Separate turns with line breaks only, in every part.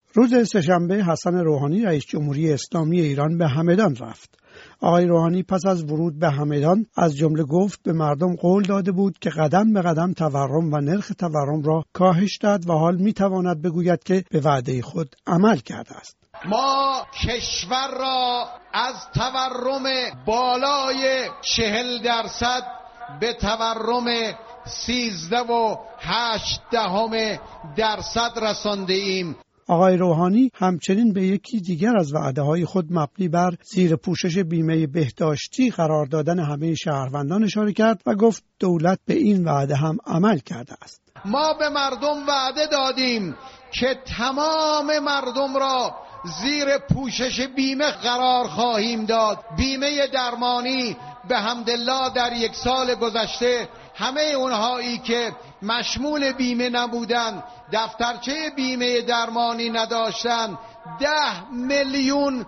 روز سه‌شنبه حسن روحانی رئیس جمهوری اسلامی ایران به همدان رفت. آقای روحانی پس از ورود به همدان از جمله گفت به مردم قول داده بود که قدم به قدم تورم و نرخ تورم را کاهش داد و حال میتواند بگوید که به وعده خود عمل کرده است.
ما کشور را از تورم بالای 40% به تورم 13.8% رسانده ایم.
آقای روحانی همچنین به یکی دیگر از وعده‌های خود مبنی بر زیر پوشش بیمه بهداشتی قرار دادن همه شهروندان اشاره کرد و گفت دولت به این وعده هم عمل کرده است.
ما به مردم وعده دادیم که تمام مردم را زیر پوشش بیمه قرار خواهیم داد. بیمه درمانی به حمدالله در یک سال گذشته همه اونهایی که مشمول بیمه نبودن، دفترچه بیمه درمانی نداشتن، 10 میلیون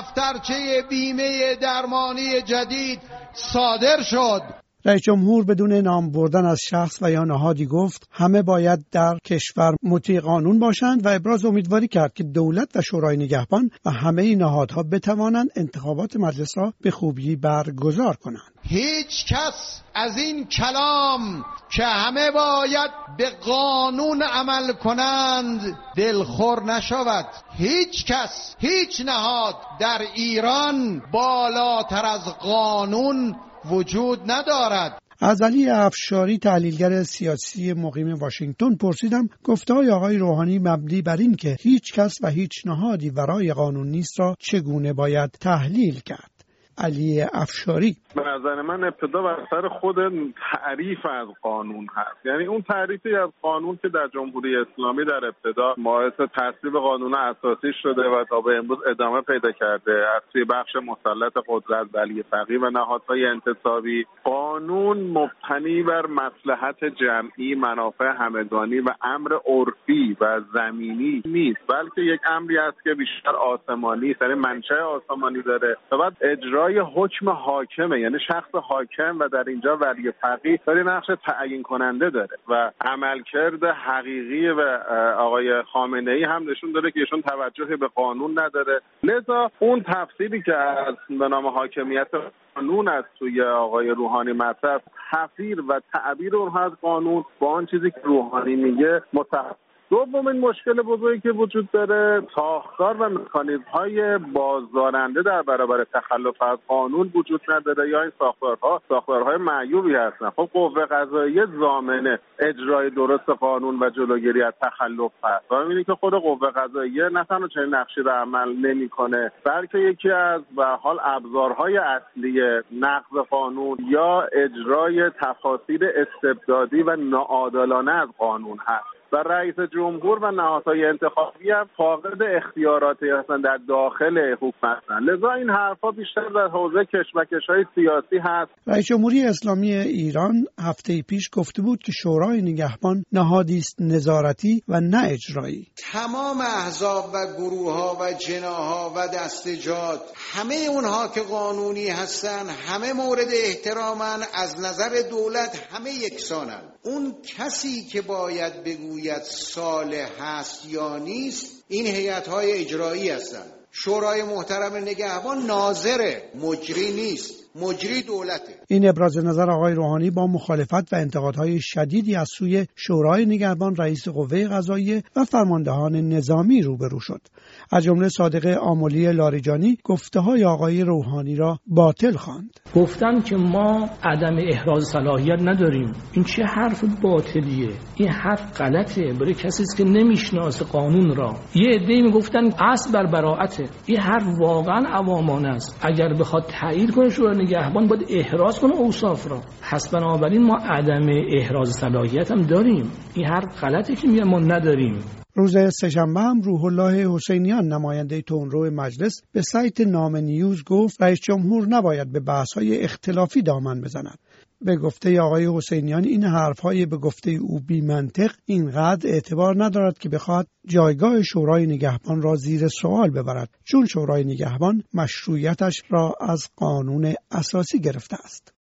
دفترچه بیمه درمانی جدید صادر شد.
رئیس جمهور بدون نام بردن از شخص و یا نهادی گفت همه باید در کشور مطیع قانون باشند و ابراز امیدواری کرد که دولت و شورای نگهبان و همه نهادها بتوانند انتخابات مجلس را به خوبی برگزار کنند.
هیچ کس از این کلام که همه باید به قانون عمل کنند دلخور نشود. هیچ کس، هیچ نهاد در ایران بالاتر از قانون وجود ندارد.
از علی افشاری تحلیلگر سیاسی مقیم واشنگتن پرسیدم گفته‌های آقای روحانی مبنی بر این که هیچ کس و هیچ نهادی ورای قانون نیست را چگونه باید تحلیل کرد. علی افشاری:
به نظر من ابتدا بر سر خود تعریف از قانون هست. یعنی اون تعریفی از قانون که در جمهوری اسلامی در ابتدا باعث تصویب قانون اساسی شده و تا به امروز ادامه پیدا کرده از سوی بخش مسلط قدرت ولی فقیه و نهادهای انتصابی، قانون مبتنی بر مصلحت جمعی، منافع همگانی و امر عرفی و زمینی نیست، بلکه یک امری است که بیشتر آسمانی است، یعنی منشأ آسمانی داره و بعد اجرای حکم حاکمه، یعنی شخص حاکم و در اینجا ولی فقیه داره نقش تعیین کننده داره و عملکرد حقیقی و آقای خامنه‌ای هم نشون داره که ایشون توجهی به قانون نداره. لذا اون تفسیری که از به نام حاکمیت قانون از سوی آقای روحانی مطرح، تفسیر و تعبیر اونها از قانون با آن چیزی که روحانی میگه متفاوته. دومین مشکل بزرگی که وجود داره ساختار و مکانیزم‌های بازدارنده در برابر تخلف از قانون وجود نداره یا این ساختارهای معیوبی هستن. خب قوه قضاییه ضامن اجرای درست قانون و جلوگیری از تخلف هست. و می‌بینید که خود قوه قضاییه نه تنها چنین نقشی رو عمل نمی‌کنه بلکه یکی از به حال ابزارهای اصلی نقض قانون یا اجرای تفاسیر استبدادی و ناعادلانه از قانون هست. و رئیس جمهور و نهادهای انتخابی هم فاقد اختیاراتی هستند در داخل حکومت. لذا این حرفا بیشتر در حوزه کشمکش‌های سیاسی هست.
رئیس جمهوری اسلامی ایران هفته پیش گفته بود که شورای نگهبان نهادی است نظارتی و نه اجرایی.
تمام احزاب و گروه‌ها و جناح‌ها و دستجات، همه اونها که قانونی هستن، همه مورد احترامن، از نظر دولت همه یکسانن. اون کسی که باید بگوید صالح هست یا نیست این هیئت‌های اجرایی هستند. شورای محترم نگهبان ناظره، مجری نیست، مجری دولته.
این ابراز نظر آقای روحانی با مخالفت و انتقادهای شدیدی از سوی شورای نگهبان، رئیس قوه قضاییه و فرماندهان نظامی روبرو شد. از جمله صادق آملی لاریجانی گفته‌های آقای روحانی را باطل خواند.
گفتن که ما عدم احراز صلاحیت نداریم. این چه حرف باطلیه؟ این حرف غلطه برای کسی که نمیشناسه قانون را. یه عده‌ای میگفتن اصل بر براءته. این حرف واقعا عوامانه است. اگر بخواد تایید کنه شورای نگهبان باید احراز کنه اوصاف را. پس بنابراین ما عدم احراز صلاحیت هم داریم. این حرف غلطه که میگن ما نداریم.
روز سه‌شنبه هم روح الله حسینیان نماینده تندرو مجلس به سایت نامه نیوز گفت رئیس جمهور نباید به بحث‌های اختلافی دامن بزند. به گفته آقای حسینیان این حرف‌های به گفته او بی منطق اینقدر اعتبار ندارد که بخواد جایگاه شورای نگهبان را زیر سوال ببرد، چون شورای نگهبان مشروعیتش را از قانون اساسی گرفته است.